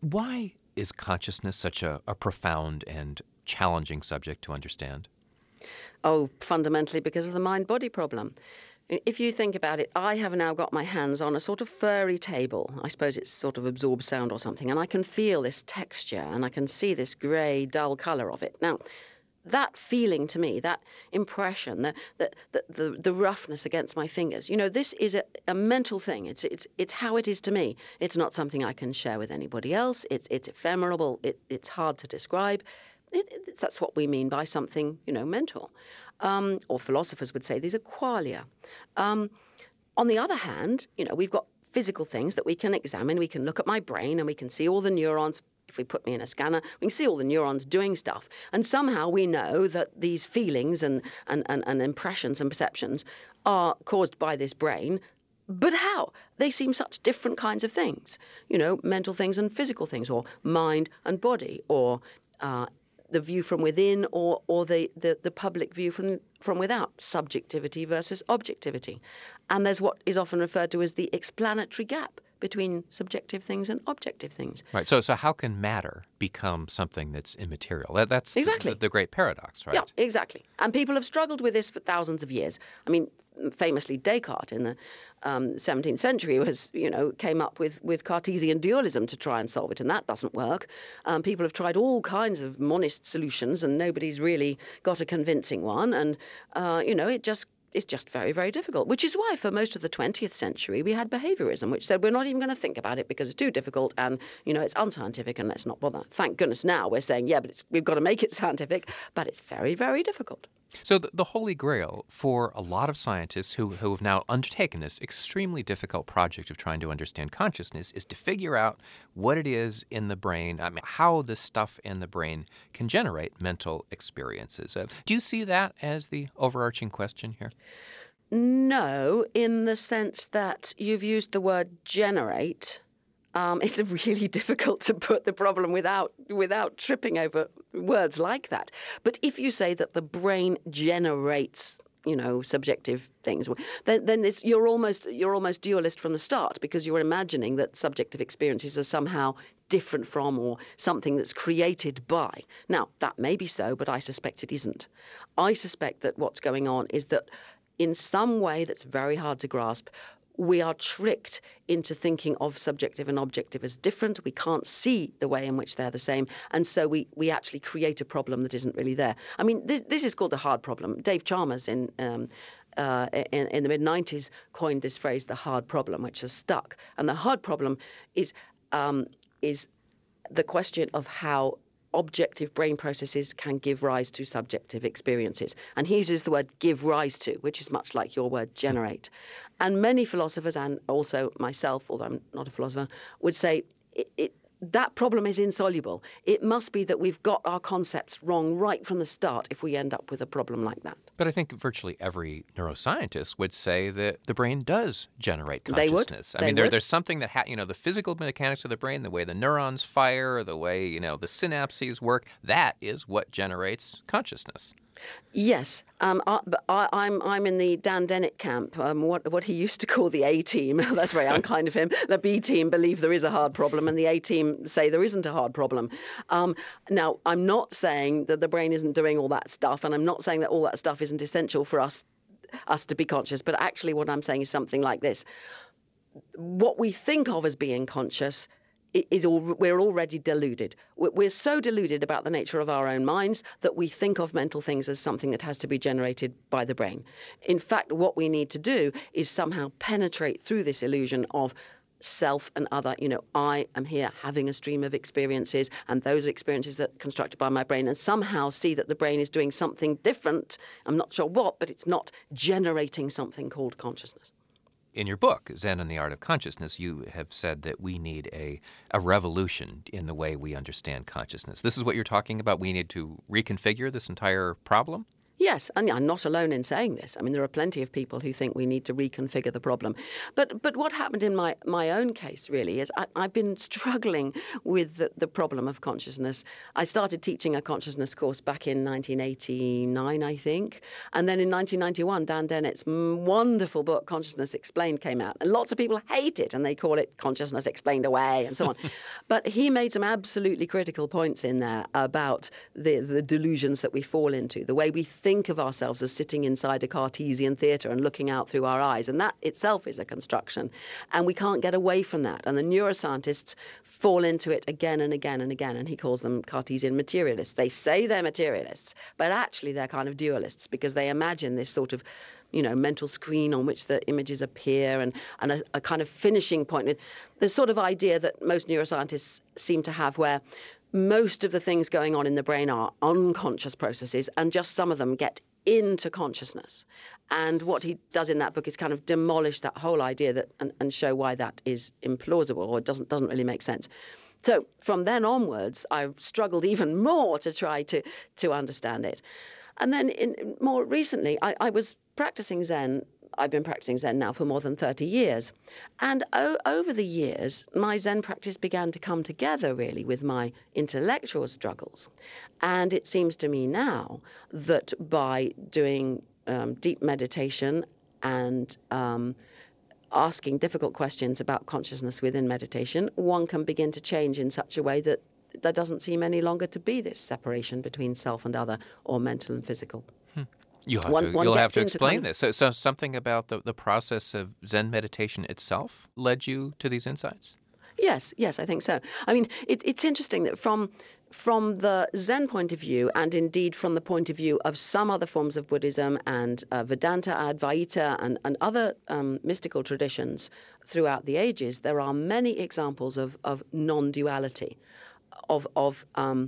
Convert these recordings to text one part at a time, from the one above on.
Why is consciousness such a profound and challenging subject to understand? Oh, fundamentally because of the mind-body problem. If you think about it, I have now got my hands on a sort of furry table. I suppose it's sort of absorbed sound or something, and I can feel this texture and I can see this grey, dull colour of it. Now, that feeling to me, that impression, the roughness against my fingers, this is a mental thing. It's how it is to me. It's not something I can share with anybody else. It's ephemeral. It's hard to describe. That's what we mean by something, mental. Or philosophers would say these are qualia. On the other hand, we've got physical things that we can examine. We can look at my brain and we can see all the neurons. If we put me in a scanner, we can see all the neurons doing stuff. And somehow we know that these feelings and impressions and perceptions are caused by this brain. But how? They seem such different kinds of things, mental things and physical things, or mind and body, or the view from within, or the public view from without, subjectivity versus objectivity. And there's what is often referred to as the explanatory gap between subjective things and objective things. Right. So how can matter become something that's immaterial? That's exactly the great paradox, right? Yeah, exactly. And people have struggled with this for thousands of years. I mean, famously, Descartes in the 17th century came up with Cartesian dualism to try and solve it, and that doesn't work. People have tried all kinds of monist solutions, and nobody's really got a convincing one. And it's just very, very difficult, which is why for most of the 20th century we had behaviorism, which said we're not even going to think about it because it's too difficult and, it's unscientific and let's not bother. Thank goodness now we're saying, yeah, but we've got to make it scientific, but it's very, very difficult. So the Holy Grail for a lot of scientists who have now undertaken this extremely difficult project of trying to understand consciousness is to figure out what it is in the brain, how this stuff in the brain can generate mental experiences. Do you see that as the overarching question here? No, in the sense that you've used the word generate. It's really difficult to put the problem without tripping over words like that. But if you say that the brain generates, subjective things, then you're almost dualist from the start, because you're imagining that subjective experiences are somehow different from or something that's created by. Now, that may be so, but I suspect it isn't. I suspect that what's going on is that in some way that's very hard to grasp, we are tricked into thinking of subjective and objective as different. We can't see the way in which they're the same. And so we actually create a problem that isn't really there. I mean, this is called the hard problem. Dave Chalmers in the mid-90s coined this phrase, the hard problem, which has stuck. And the hard problem is the question of how objective brain processes can give rise to subjective experiences. And he uses the word give rise to, which is much like your word generate. And many philosophers, and also myself, although I'm not a philosopher, would say that problem is insoluble. It must be that we've got our concepts wrong right from the start if we end up with a problem like that. But I think virtually every neuroscientist would say that the brain does generate consciousness. They would. There's something that, the physical mechanics of the brain, the way the neurons fire, the way, the synapses work, that is what generates consciousness. Yes, but I'm in the Dan Dennett camp, what he used to call the A team. That's very unkind of him. The B team believe there is a hard problem, and the A team say there isn't a hard problem. Now, I'm not saying that the brain isn't doing all that stuff, and I'm not saying that all that stuff isn't essential for us to be conscious. But actually, what I'm saying is something like this: what we think of as being conscious we're already deluded. We're so deluded about the nature of our own minds that we think of mental things as something that has to be generated by the brain. In fact, what we need to do is somehow penetrate through this illusion of self and other. I am here having a stream of experiences, and those experiences are constructed by my brain, and somehow see that the brain is doing something different. I'm not sure what, but it's not generating something called consciousness. In your book, Zen and the Art of Consciousness, you have said that we need a revolution in the way we understand consciousness. This is what you're talking about. We need to reconfigure this entire problem? Yes, and I'm not alone in saying this. I mean, there are plenty of people who think we need to reconfigure the problem. But what happened in my own case really is I've been struggling with the problem of consciousness. I started teaching a consciousness course back in 1989, I think. And then in 1991, Dan Dennett's wonderful book, Consciousness Explained, came out. And lots of people hate it and they call it Consciousness Explained Away and so on. But he made some absolutely critical points in there about the delusions that we fall into, the way we think of ourselves as sitting inside a Cartesian theatre and looking out through our eyes. And that itself is a construction. And we can't get away from that. And the neuroscientists fall into it again and again and again. And he calls them Cartesian materialists. They say they're materialists, but actually they're kind of dualists because they imagine this sort of mental screen on which the images appear and a kind of finishing point. The sort of idea that most neuroscientists seem to have where most of the things going on in the brain are unconscious processes and just some of them get into consciousness. And what he does in that book is kind of demolish that whole idea that and show why that is implausible or it doesn't really make sense. So from then onwards, I struggled even more to try to understand it. And then more recently, I was practicing Zen. I've been practicing Zen now for more than 30 years. And over the years, my Zen practice began to come together really with my intellectual struggles. And it seems to me now that by doing deep meditation and asking difficult questions about consciousness within meditation, one can begin to change in such a way that there doesn't seem any longer to be this separation between self and other or mental and physical. You'll have to explain this. So something about the process of Zen meditation itself led you to these insights? Yes, I think so. I mean, it's interesting that from the Zen point of view, and indeed from the point of view of some other forms of Buddhism and Vedanta, Advaita, and other mystical traditions throughout the ages, there are many examples of non-duality, of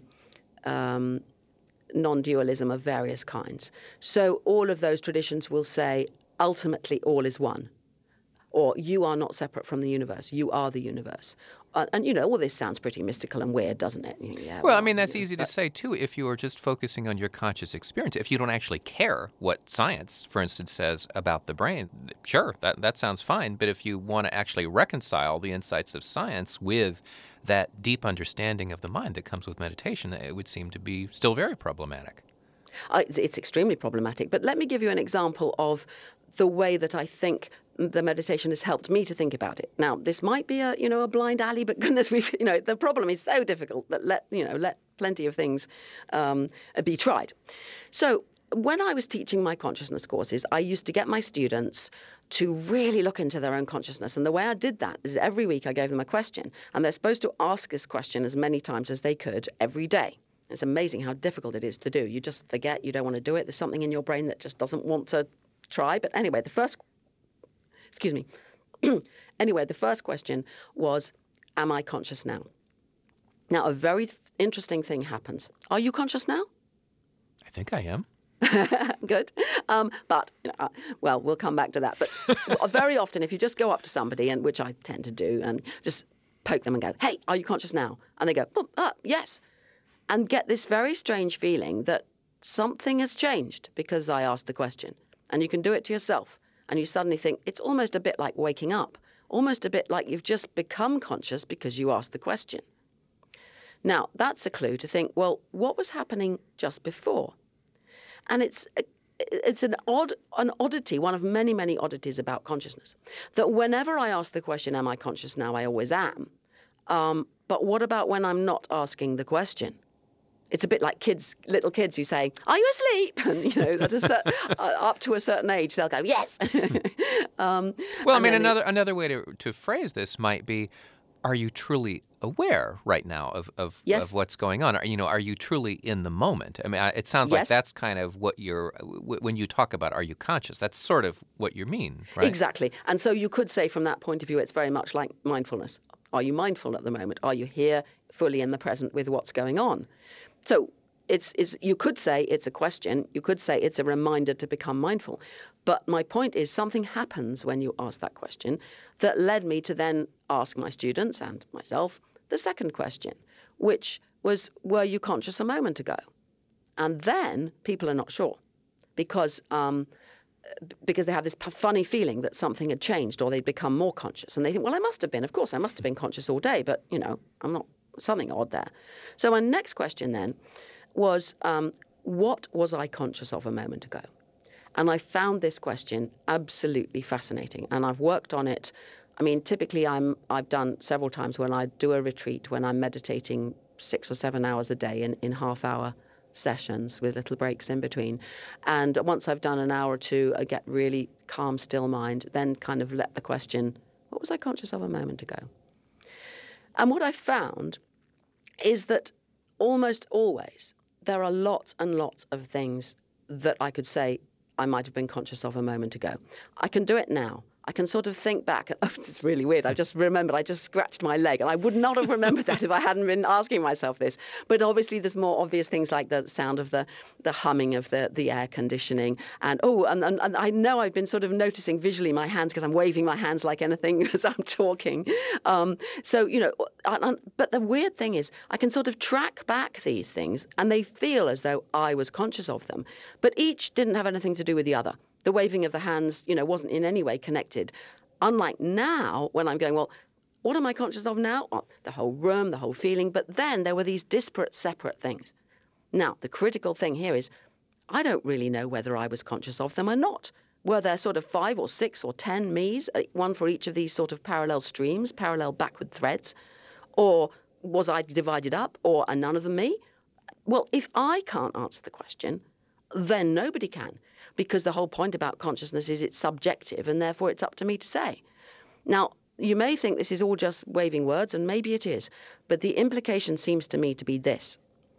non-dualism of various kinds. So all of those traditions will say, ultimately, all is one. Or you are not separate from the universe. You are the universe. And, all this sounds pretty mystical and weird, doesn't it? Yeah, well, I mean, that's easy to say, too, if you are just focusing on your conscious experience. If you don't actually care what science, for instance, says about the brain, sure, that sounds fine. But if you want to actually reconcile the insights of science with that deep understanding of the mind that comes with meditation, it would seem to be still very problematic. It's extremely problematic. But let me give you an example of the way that I think the meditation has helped me to think about it. Now, this might be a blind alley, but goodness, the problem is so difficult that let plenty of things be tried. So when I was teaching my consciousness courses, I used to get my students to really look into their own consciousness. And the way I did that is every week I gave them a question, and they're supposed to ask this question as many times as they could every day. It's amazing how difficult it is to do. You just forget, you don't want to do it. There's something in your brain that just doesn't want to try. But anyway, the first question was, am I conscious now? Now, a very interesting thing happens. Are you conscious now? I think I am. Good. But we'll come back to that. But very often, if you just go up to somebody, and which I tend to do, and just poke them and go, hey, are you conscious now? And they go, yes. And get this very strange feeling that something has changed because I asked the question. And you can do it to yourself. And you suddenly think it's almost a bit like waking up, almost a bit like you've just become conscious because you asked the question. Now, that's a clue to think, well, what was happening just before? And it's an oddity, one of many, many oddities about consciousness, that whenever I ask the question, am I conscious now, I always am. But what about when I'm not asking the question? It's a bit like little kids who say, are you asleep? And, up to a certain age, they'll go, yes. Another way to phrase this might be, are you truly aware right now of what's going on? Are you truly in the moment? I mean, it sounds like that's kind of what when you talk about are you conscious, that's sort of what you mean, right? Exactly. And so you could say from that point of view, it's very much like mindfulness. Are you mindful at the moment? Are you here fully in the present with what's going on? So you could say it's a question. You could say it's a reminder to become mindful. But my point is something happens when you ask that question that led me to then ask my students and myself the second question, which was, were you conscious a moment ago? And then people are not sure. because they have this funny feeling that something had changed or they'd become more conscious. And they think, well, I must have been. Of course, I must have been conscious all day, but, I'm not, something odd there. So my next question then was, what was I conscious of a moment ago? And I found this question absolutely fascinating. And I've worked on it. I mean, typically I've done several times when I do a retreat, when I'm meditating 6 or 7 hours a day in half-hour sessions with little breaks in between. And once I've done an hour or two, I get really calm, still mind, then kind of let the question, what was I conscious of a moment ago? And what I found is that almost always there are lots and lots of things that I could say I might have been conscious of a moment ago. I can do it now. I can sort of think back. Oh, it's really weird. I just remembered I just scratched my leg, and I would not have remembered that if I hadn't been asking myself this. But obviously there's more obvious things like the sound of the humming of the air conditioning. And I know I've been sort of noticing visually my hands because I'm waving my hands like anything as I'm talking. But the weird thing is I can sort of track back these things, and they feel as though I was conscious of them. But each didn't have anything to do with the other. The waving of the hands, wasn't in any way connected. Unlike now, when I'm going, well, what am I conscious of now? Oh, the whole room, the whole feeling. But then there were these disparate, separate things. Now, the critical thing here is I don't really know whether I was conscious of them or not. Were there sort of 5 or 6 or 10 me's, one for each of these sort of parallel streams, parallel backward threads? Or was I divided up, or are none of them me? Well, if I can't answer the question, then nobody can. Because the whole point about consciousness is it's subjective, and therefore it's up to me to say. Now, you may think this is all just waving words, and maybe it is, but the implication seems to me to be this.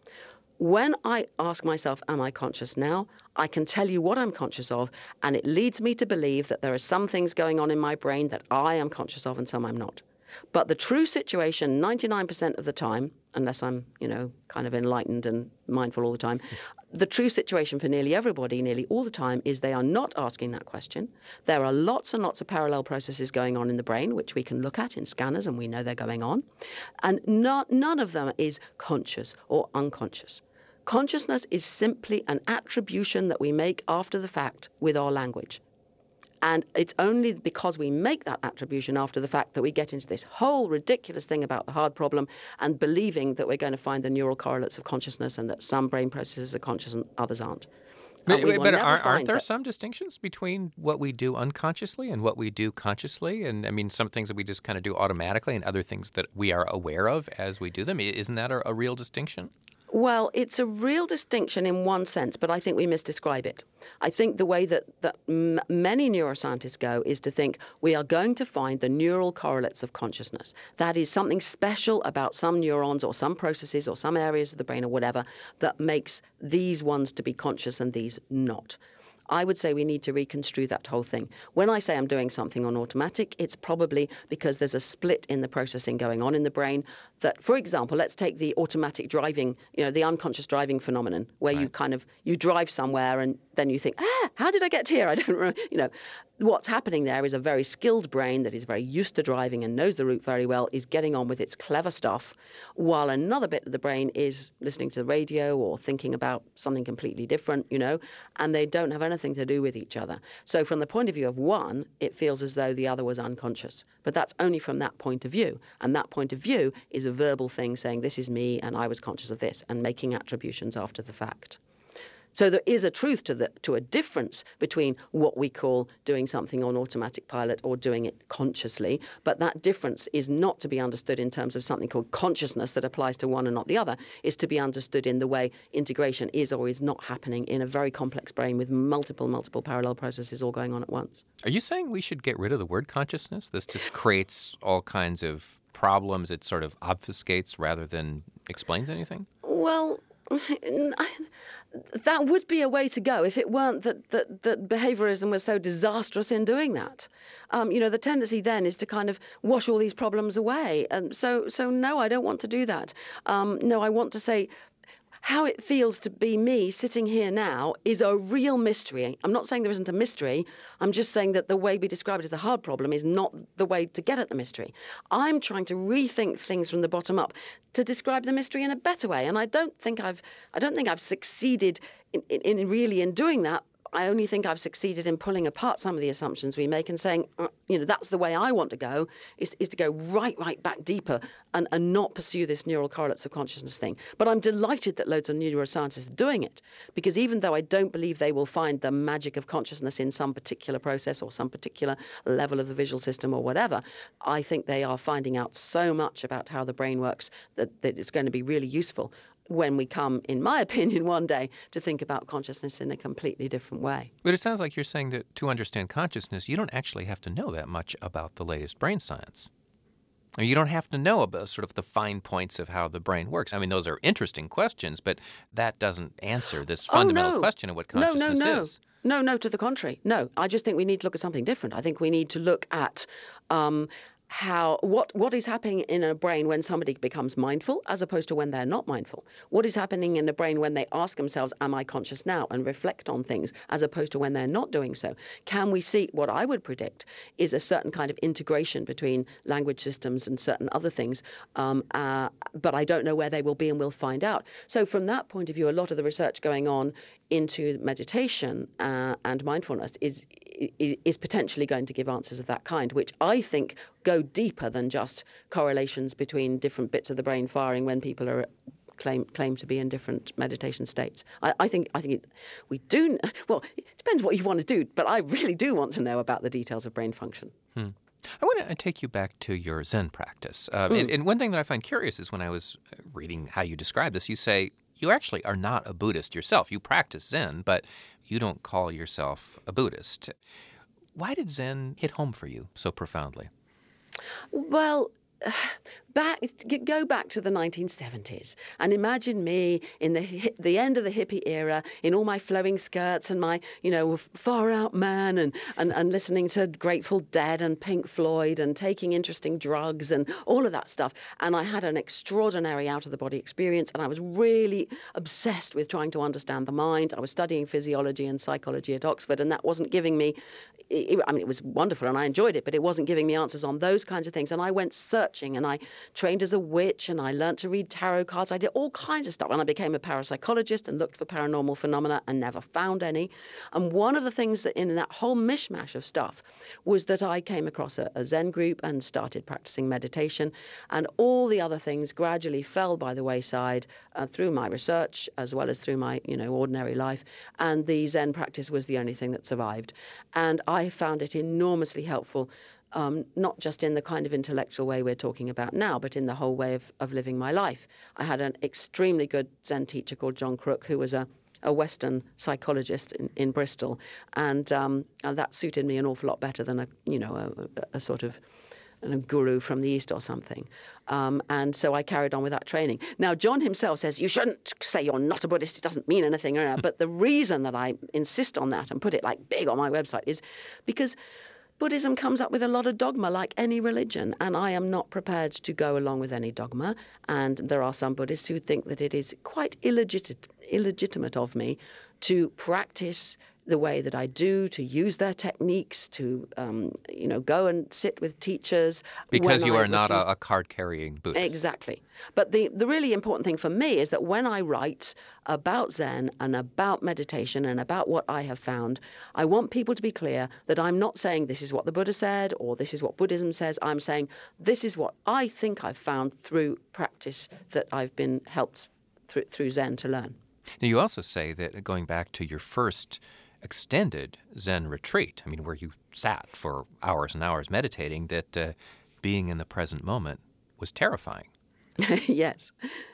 When I ask myself, am I conscious now? I can tell you what I'm conscious of, and it leads me to believe that there are some things going on in my brain that I am conscious of and some I'm not. But the true situation, 99% of the time, unless I'm, kind of enlightened and mindful all the time, the true situation for nearly everybody, nearly all the time, is they are not asking that question. There are lots and lots of parallel processes going on in the brain, which we can look at in scanners, and we know they're going on. And none of them is conscious or unconscious. Consciousness is simply an attribution that we make after the fact with our language. And it's only because we make that attribution after the fact that we get into this whole ridiculous thing about the hard problem and believing that we're going to find the neural correlates of consciousness and that some brain processes are conscious and others aren't. But aren't there some distinctions between what we do unconsciously and what we do consciously? And I mean, some things that we just kind of do automatically and other things that we are aware of as we do them. Isn't that a real distinction? Well, it's a real distinction in one sense, but I think we misdescribe it. I think the way that many neuroscientists go is to think we are going to find the neural correlates of consciousness. That is something special about some neurons or some processes or some areas of the brain or whatever that makes these ones to be conscious and these not. I would say we need to reconstrue that whole thing. When I say I'm doing something on automatic, it's probably because there's a split in the processing going on in the brain that, for example, let's take the automatic driving, the unconscious driving phenomenon, where right. you drive somewhere and then you think, how did I get here? I don't remember, What's happening there is a very skilled brain that is very used to driving and knows the route very well, is getting on with its clever stuff, while another bit of the brain is listening to the radio or thinking about something completely different, and they don't have anything to do with each other. So from the point of view of one, it feels as though the other was unconscious. But that's only from that point of view. And that point of view is a verbal thing saying, this is me and I was conscious of this, and making attributions after the fact. So there is a truth to a difference between what we call doing something on automatic pilot or doing it consciously, but that difference is not to be understood in terms of something called consciousness that applies to one and not the other. Is to be understood in the way integration is or is not happening in a very complex brain with multiple parallel processes all going on at once. Are you saying we should get rid of the word consciousness? This just creates all kinds of problems. It sort of obfuscates rather than explains anything? Well, that would be a way to go if it weren't that behaviorism was so disastrous in doing that. The tendency then is to kind of wash all these problems away. And so no, I don't want to do that. No, I want to say how it feels to be me sitting here now is a real mystery. I'm not saying there isn't a mystery. I'm just saying that the way we describe it as the hard problem is not the way to get at the mystery. I'm trying to rethink things from the bottom up to describe the mystery in a better way. And I don't think I've succeeded in doing that. I only think I've succeeded in pulling apart some of the assumptions we make and saying, that's the way I want to go, is to go right back deeper and not pursue this neural correlates of consciousness thing. But I'm delighted that loads of neuroscientists are doing it, because even though I don't believe they will find the magic of consciousness in some particular process or some particular level of the visual system or whatever, I think they are finding out so much about how the brain works that it's going to be really useful when we come, in my opinion, one day to think about consciousness in a completely different way. But it sounds like you're saying that to understand consciousness, you don't actually have to know that much about the latest brain science. I mean, you don't have to know about sort of the fine points of how the brain works. I mean, those are interesting questions, but that doesn't answer this fundamental question of what consciousness is. No, to the contrary. No, I just think we need to look at something different. I think we need to look at what is happening in a brain when somebody becomes mindful as opposed to when they're not mindful. What is happening in the brain when they ask themselves, am I conscious now, and reflect on things as opposed to when they're not doing so? Can we see what I would predict is a certain kind of integration between language systems and certain other things, but I don't know where they will be, and we'll find out. So from that point of view, a lot of the research going on into meditation and mindfulness is potentially going to give answers of that kind, which I think go deeper than just correlations between different bits of the brain firing when people are claim to be in different meditation states. I think we do. Well, it depends what you want to do, but I really do want to know about the details of brain function. I want to take you back to your Zen practice. And one thing that I find curious is when I was reading how you describe this, you say you actually are not a Buddhist yourself. You practice Zen, but you don't call yourself a Buddhist. Why did Zen hit home for you so profoundly? Well, go back to the 1970s and imagine me in the end of the hippie era in all my flowing skirts and my Far Out Man and listening to Grateful Dead and Pink Floyd and taking interesting drugs and all of that stuff. And I had an extraordinary out of the body experience, and I was really obsessed with trying to understand the mind. I was studying physiology and psychology at Oxford, and that wasn't giving me it was wonderful and I enjoyed it, but it wasn't giving me answers on those kinds of things. And I went searching, and I trained as a witch, and I learned to read tarot cards. I did all kinds of stuff, and I became a parapsychologist and looked for paranormal phenomena and never found any. And one of the things that in that whole mishmash of stuff was that I came across a Zen group and started practicing meditation, and all the other things gradually fell by the wayside through my research as well as through my ordinary life. And the Zen practice was the only thing that survived. And I found it enormously helpful, not just in the kind of intellectual way we're talking about now, but in the whole way of living my life. I had an extremely good Zen teacher called John Crook, who was a Western psychologist in Bristol, and that suited me an awful lot better than a sort of a guru from the East or something. And so I carried on with that training. Now, John himself says, you shouldn't say you're not a Buddhist. It doesn't mean anything. But the reason that I insist on that and put it like big on my website is because Buddhism comes up with a lot of dogma like any religion, and I am not prepared to go along with any dogma. And there are some Buddhists who think that it is quite illegitimate of me to practice the way that I do, to use their techniques, to go and sit with teachers. Because you are not a card-carrying Buddhist. Exactly. But the really important thing for me is that when I write about Zen and about meditation and about what I have found, I want people to be clear that I'm not saying this is what the Buddha said or this is what Buddhism says. I'm saying this is what I think I've found through practice that I've been helped through Zen to learn. Now, you also say that going back to your first extended Zen retreat, where you sat for hours and hours meditating, that being in the present moment was terrifying. Yes.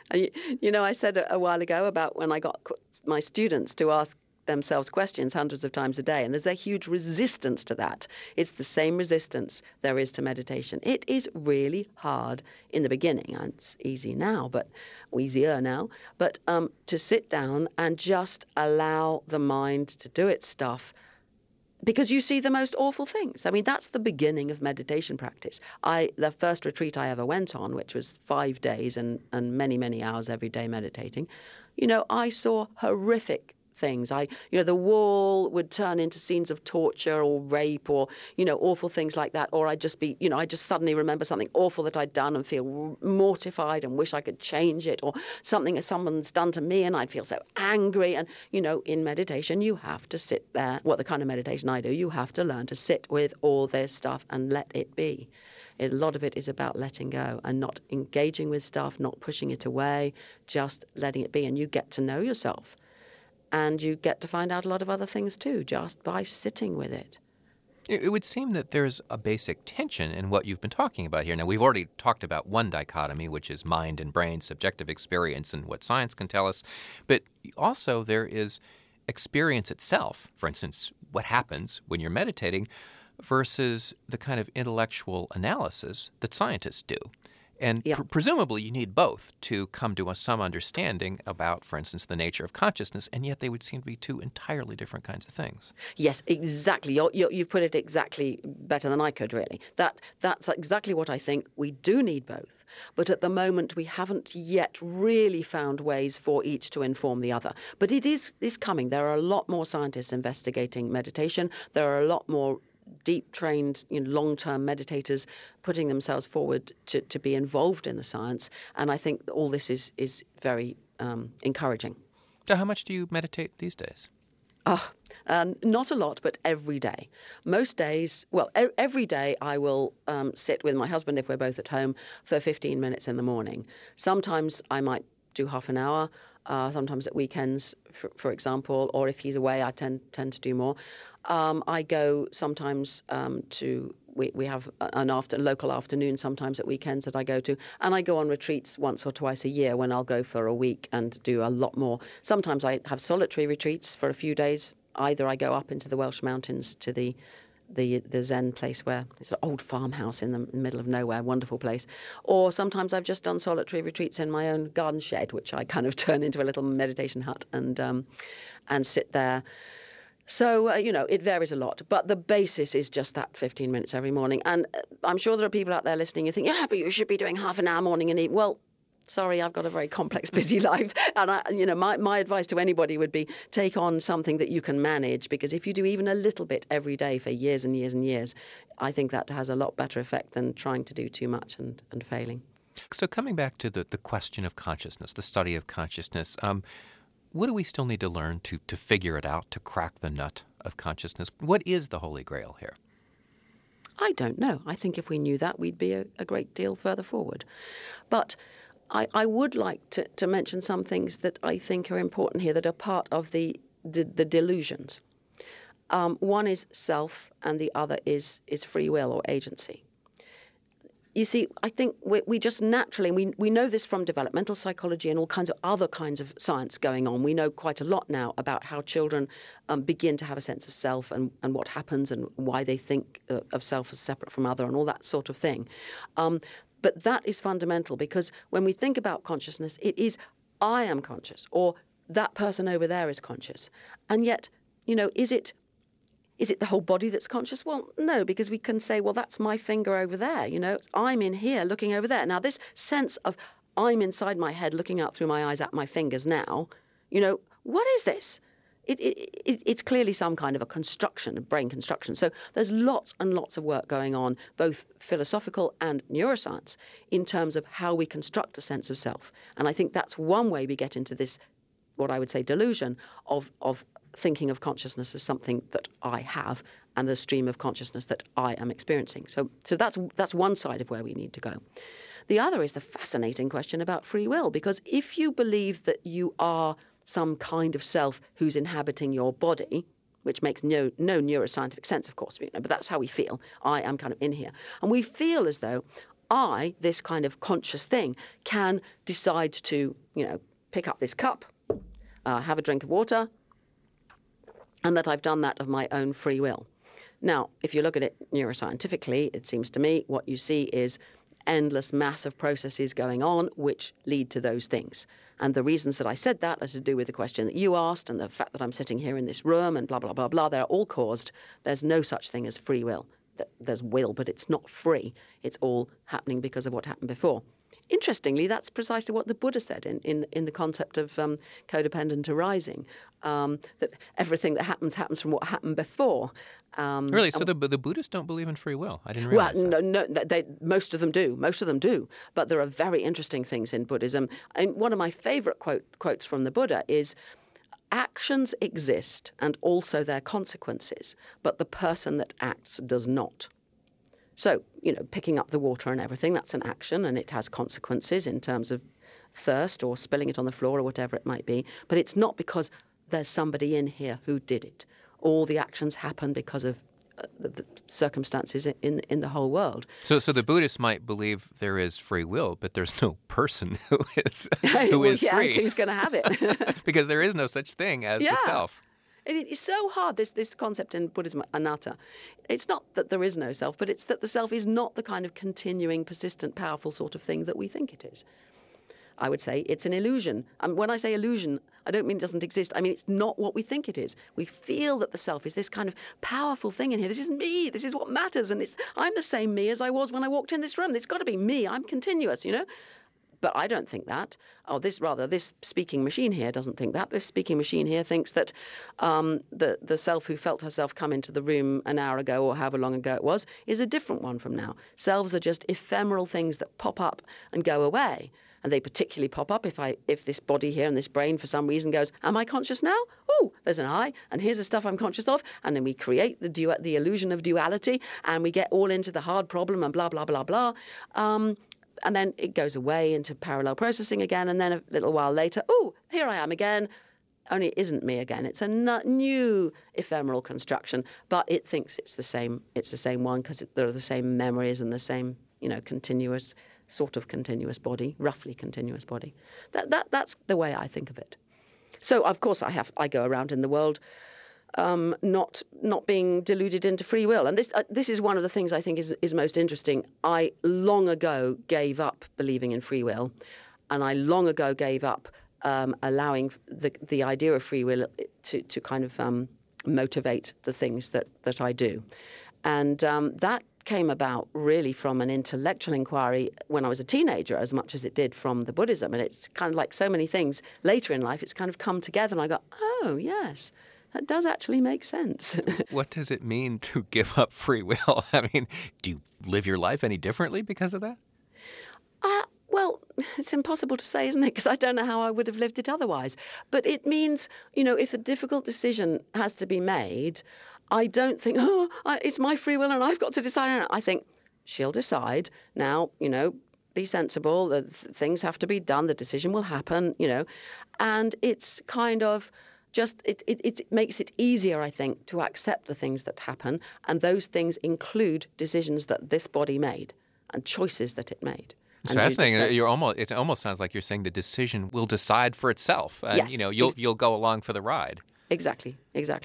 I said a while ago about when I got my students to ask themselves questions hundreds of times a day, and there's a huge resistance to that. It's the same resistance there is to meditation. It is really hard in the beginning. It's easy now, but easier now. But to sit down and just allow the mind to do its stuff, because you see the most awful things. That's the beginning of meditation practice. The first retreat I ever went on, which was 5 days and many, many hours every day meditating, I saw horrific things. The wall would turn into scenes of torture or rape or, awful things like that. Or I'd just be, I just suddenly remember something awful that I'd done and feel mortified and wish I could change it, or something that someone's done to me and I'd feel so angry. And, in meditation, you have to sit there. What the kind of meditation I do, you have to learn to sit with all this stuff and let it be. A lot of it is about letting go and not engaging with stuff, not pushing it away, just letting it be. And you get to know yourself. And you get to find out a lot of other things too, just by sitting with it. It would seem that there's a basic tension in what you've been talking about here. Now, we've already talked about one dichotomy, which is mind and brain, subjective experience, and what science can tell us. But also there is experience itself. For instance, what happens when you're meditating versus the kind of intellectual analysis that scientists do. And presumably you need both to come to some understanding about, for instance, the nature of consciousness, and yet they would seem to be two entirely different kinds of things. Yes, exactly. You've put it exactly better than I could, really. That's exactly what I think. We do need both. But at the moment, we haven't yet really found ways for each to inform the other. But it is coming. There are a lot more scientists investigating meditation. There are a lot more deep-trained, long-term meditators putting themselves forward to be involved in the science. And I think all this is very encouraging. So how much do you meditate these days? Not a lot, but every day. Most days, every day I will sit with my husband, if we're both at home, for 15 minutes in the morning. Sometimes I might do half an hour, sometimes at weekends, for example, or if he's away, I tend to do more. I go sometimes we have an local afternoon sometimes at weekends that I go to, and I go on retreats once or twice a year when I'll go for a week and do a lot more. Sometimes I have solitary retreats for a few days. Either I go up into the Welsh mountains to the Zen place where it's an old farmhouse in the middle of nowhere, wonderful place. Or sometimes I've just done solitary retreats in my own garden shed, which I kind of turn into a little meditation hut and sit there. So, it varies a lot, but the basis is just that 15 minutes every morning. And I'm sure there are people out there listening who think, yeah, but you should be doing half an hour morning and evening. Well, sorry, I've got a very complex, busy life. And, my advice to anybody would be take on something that you can manage, because if you do even a little bit every day for years and years and years, I think that has a lot better effect than trying to do too much and failing. So coming back to the question of consciousness, the study of consciousness, what do we still need to learn to figure it out, to crack the nut of consciousness? What is the Holy Grail here? I don't know. I think if we knew that, we'd be a great deal further forward. But I would like to mention some things that I think are important here that are part of the delusions. One is self and the other is free will or agency. You see, I think we just naturally, we know this from developmental psychology and all kinds of other kinds of science going on. We know quite a lot now about how children begin to have a sense of self and what happens and why they think of self as separate from other and all that sort of thing. But that is fundamental, because when we think about consciousness, it is I am conscious or that person over there is conscious. And yet, is it the whole body that's conscious? Well, no, because we can say, well, that's my finger over there. I'm in here looking over there. Now, this sense of I'm inside my head looking out through my eyes at my fingers now, what is this? It's clearly some kind of a construction, a brain construction. So there's lots and lots of work going on, both philosophical and neuroscience, in terms of how we construct a sense of self. And I think that's one way we get into this, what I would say, delusion of thinking of consciousness as something that I have and the stream of consciousness that I am experiencing. So that's one side of where we need to go. The other is the fascinating question about free will, because if you believe that you are some kind of self who's inhabiting your body, which makes no neuroscientific sense, of course, but that's how we feel. I am kind of in here. And we feel as though I, this kind of conscious thing, can decide to, pick up this cup, have a drink of water, and that I've done that of my own free will. Now, if you look at it neuroscientifically, it seems to me what you see is endless massive processes going on which lead to those things. And the reasons that I said that are to do with the question that you asked and the fact that I'm sitting here in this room and blah, blah, blah, blah. They're all caused. There's no such thing as free will. There's will, but it's not free. It's all happening because of what happened before. interestingly, that's precisely what the Buddha said in the concept of codependent arising, that everything that happens from what happened before. Really? So the Buddhists don't believe in free will? I didn't Well, realize that. no, most of them do. Most of them do. But there are very interesting things in Buddhism. And one of my favorite quotes from the Buddha is, actions exist and also their consequences, but the person that acts does not. So, picking up the water and everything, that's an action and it has consequences in terms of thirst or spilling it on the floor or whatever it might be. But it's not because there's somebody in here who did it. All the actions happen because of the circumstances in the whole world. So the Buddhists might believe there is free will, but there's no person who is free. Who's going to have it? Because there is no such thing as the self. It's so hard, this concept in Buddhism, anatta. It's not that there is no self, but it's that the self is not the kind of continuing, persistent, powerful sort of thing that we think it is. I would say it's an illusion. When I say illusion, I don't mean it doesn't exist. I mean, it's not what we think it is. We feel that the self is this kind of powerful thing in here. This is me. This is what matters. And I'm the same me as I was when I walked in this room. It's got to be me. I'm continuous, But I don't think that. This speaking machine here doesn't think that. This speaking machine here thinks that the self who felt herself come into the room an hour ago or however long ago it was is a different one from now. Selves are just ephemeral things that pop up and go away. And they particularly pop up if this body here and this brain for some reason goes, am I conscious now? Oh, there's an I, and here's the stuff I'm conscious of. And then we create the illusion of duality, and we get all into the hard problem and blah, blah, blah, blah. And then it goes away into parallel processing again. And then a little while later, oh, here I am again. Only it isn't me again. It's a new ephemeral construction, but it thinks it's the same one because there are the same memories and the same, continuous body, roughly continuous body. That's the way I think of it. So of course I go around in the world not being deluded into free will. And this is one of the things I think is most interesting. I long ago gave up believing in free will, and I long ago gave up allowing the idea of free will to kind of motivate the things that I do. And that came about really from an intellectual inquiry when I was a teenager, as much as it did from the Buddhism. And it's kind of like so many things later in life, it's kind of come together and I go, oh, yes, that does actually make sense. What does it mean to give up free will? I mean, do you live your life any differently because of that? Well, it's impossible to say, isn't it? Because I don't know how I would have lived it otherwise. But it means, if a difficult decision has to be made, I don't think, it's my free will and I've got to decide on it. I think she'll decide. Now, be sensible. Things have to be done. The decision will happen, And it's kind of just, it makes it easier, I think, to accept the things that happen. And those things include decisions that this body made and choices that it made. It's fascinating. It almost sounds like you're saying the decision will decide for itself. And, yes, you'll go along for the ride. Exactly.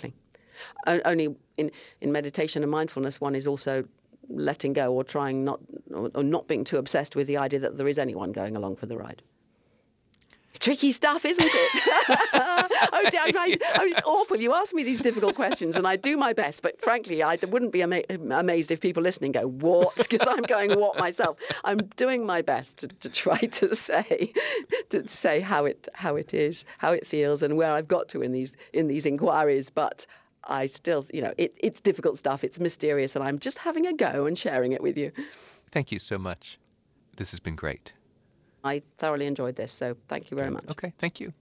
Only in meditation and mindfulness, one is also letting go or trying not being too obsessed with the idea that there is anyone going along for the ride. Tricky stuff, isn't it? Oh, dear, it's awful. You ask me these difficult questions, and I do my best. But frankly, I wouldn't be amazed if people listening go, "What?" Because I'm going, "What?" myself. I'm doing my best to try to say how it is, how it feels, and where I've got to in these inquiries. But I still, it's difficult stuff. It's mysterious, and I'm just having a go and sharing it with you. Thank you so much. This has been great. I thoroughly enjoyed this, so thank you very much. Okay, thank you.